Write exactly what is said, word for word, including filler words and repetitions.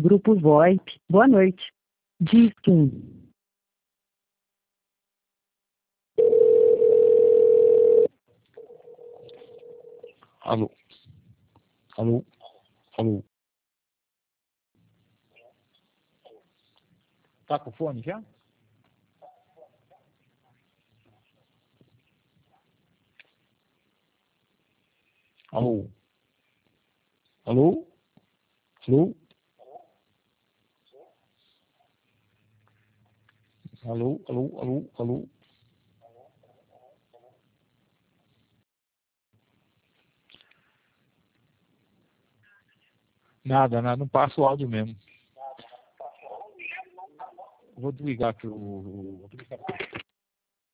Grupo VoIP, boa noite. Disque um. Alô? Alô? Alô? Tá com o fone já? Alô? Alô? Alô? Alô? Alô? Alô? Alô? Nada, nada, não passa o áudio mesmo. Vou desligar aqui o... Vou desligar.